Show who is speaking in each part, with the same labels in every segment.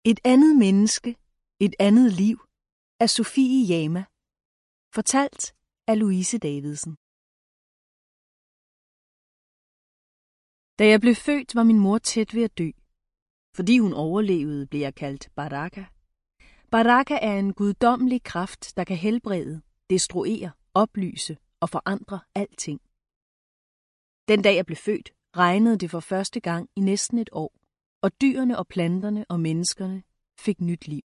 Speaker 1: Et andet menneske, et andet liv af Sofie Jama. Fortalt af Louise Davidsen. Da jeg blev født, var min mor tæt ved at dø. Fordi hun overlevede, blev jeg kaldt Baraka. Baraka er en guddommelig kraft, der kan helbrede, destruere, oplyse og forandre alting. Den dag jeg blev født, regnede det for første gang i næsten et år, og dyrene og planterne og menneskerne fik nyt liv.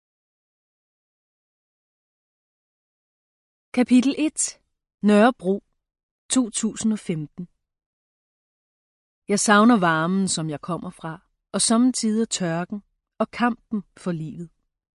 Speaker 1: Kapitel 1. Nørrebro 2015. Jeg savner varmen, som jeg kommer fra, og sommetider tørken og kampen for livet.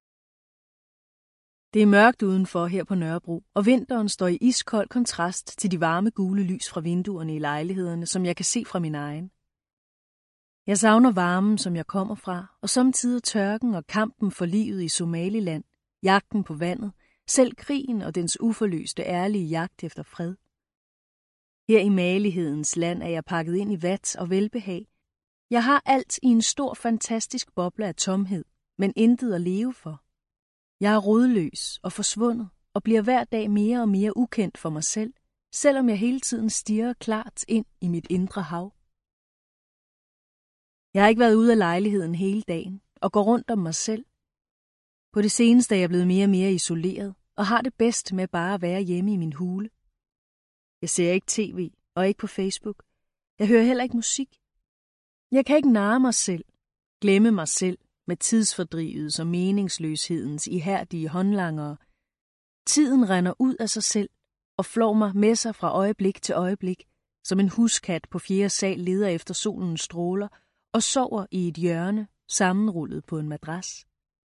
Speaker 1: Det er mørkt udenfor her på Nørrebro, og vinteren står i iskold kontrast til de varme gule lys fra vinduerne i lejlighederne, som jeg kan se fra min egen. Jeg savner varmen, som jeg kommer fra, og sommetider tørken og kampen for livet i Somaliland, jagten på vandet, selv krigen og dens uforløste ærlige jagt efter fred. Her i malighedens land er jeg pakket ind i vat og velbehag. Jeg har alt i en stor, fantastisk boble af tomhed, men intet at leve for. Jeg er rodløs og forsvundet, og bliver hver dag mere og mere ukendt for mig selv, selvom jeg hele tiden stirrer klart ind i mit indre hav. Jeg har ikke været ude af lejligheden hele dagen, og går rundt om mig selv. På det seneste er jeg blevet mere og mere isoleret, og har det bedst med bare at være hjemme i min hule. Jeg ser ikke tv, og ikke på Facebook. Jeg hører heller ikke musik. Jeg kan ikke narre mig selv, glemme mig selv med tidsfordrivets og meningsløshedens ihærdige håndlangere. Tiden render ud af sig selv og flår mig med sig fra øjeblik til øjeblik, som en huskat på 4. sal leder efter solens stråler og sover i et hjørne, sammenrullet på en madras.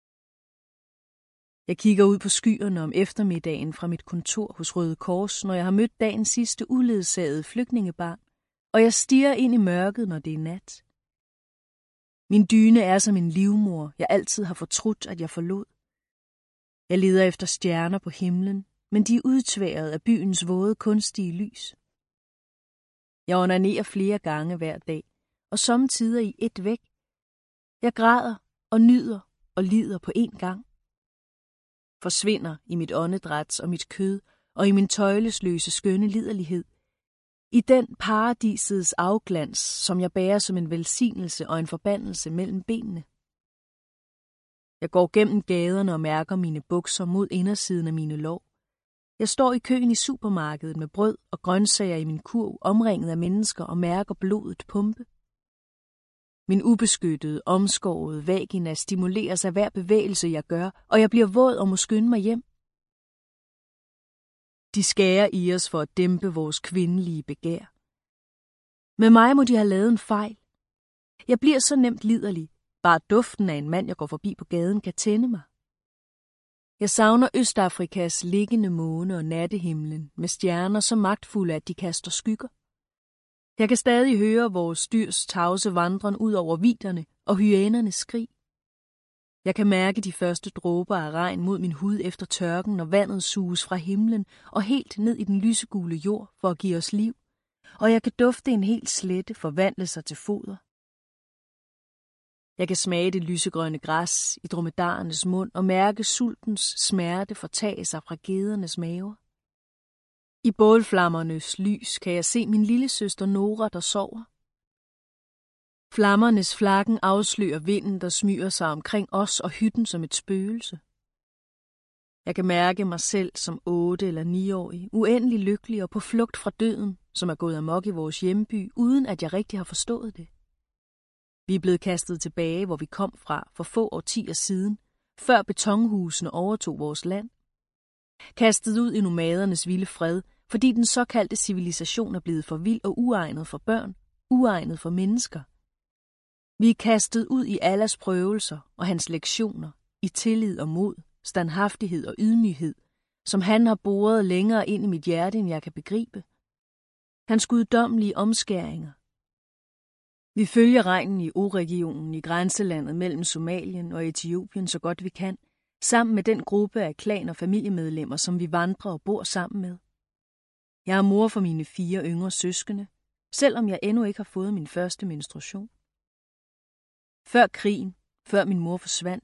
Speaker 1: Jeg kigger ud på skyerne om eftermiddagen fra mit kontor hos Røde Kors, når jeg har mødt dagens sidste uledsagede flygtningebarn, og jeg stirrer ind i mørket, når det er nat. Min dyne er som en livmor, jeg altid har fortrudt, at jeg forlod. Jeg leder efter stjerner på himlen, men de er udtværet af byens våde, kunstige lys. Jeg onanerer flere gange hver dag, og sommetider i et væk. Jeg græder og nyder og lider på én gang. Forsvinder i mit åndedræts og mit kød, og i min tøjlesløse skønne liderlighed. I den paradisets afglans, som jeg bærer som en velsignelse og en forbandelse mellem benene. Jeg går gennem gaderne og mærker mine bukser mod indersiden af mine lår. Jeg står i køen i supermarkedet med brød og grøntsager i min kurv, omringet af mennesker, og mærker blodet pumpe. Min ubeskyttede, omskårede vagina stimuleres af hver bevægelse, jeg gør, og jeg bliver våd og må skynde mig hjem. De skærer i os for at dæmpe vores kvindelige begær. Med mig må de have lavet en fejl. Jeg bliver så nemt liderlig. Bare duften af en mand, jeg går forbi på gaden, kan tænde mig. Jeg savner Østafrikas liggende måne og nattehimlen med stjerner så magtfulde, at de kaster skygger. Jeg kan stadig høre vores dyrs tavse vandren ud over vidderne og hyænernes skrig. Jeg kan mærke de første dråber af regn mod min hud efter tørken, når vandet suges fra himlen og helt ned i den lysegule jord for at give os liv, og jeg kan dufte en hel slette forvandle sig til foder. Jeg kan smage det lysegrønne græs i dromedarernes mund og mærke sultens smerte fortage sig fra gedernes maver. I bålflammernes lys kan jeg se min lille søster Nora, der sover. Flammernes flakken afslører vinden, der smyger sig omkring os og hytten som et spøgelse. Jeg kan mærke mig selv som 8- eller 9-årig, uendelig lykkelig og på flugt fra døden, som er gået amok i vores hjemby, uden at jeg rigtig har forstået det. Vi er blevet kastet tilbage, hvor vi kom fra for få årtier siden, før betonhusene overtog vores land. Kastet ud i nomadernes vilde fred, fordi den såkaldte civilisation er blevet for vild og uegnet for børn, uegnet for mennesker. Vi er kastet ud i Allahs prøvelser og hans lektioner, i tillid og mod, standhaftighed og ydmyghed, som han har boret længere ind i mit hjerte, end jeg kan begribe. Hans guddommelige omskæringer. Vi følger regnen i O-regionen i grænselandet mellem Somalien og Etiopien så godt vi kan, sammen med den gruppe af klan- og familiemedlemmer, som vi vandrer og bor sammen med. Jeg er mor for mine 4 yngre søskende, selvom jeg endnu ikke har fået min første menstruation. Før krigen, før min mor forsvandt,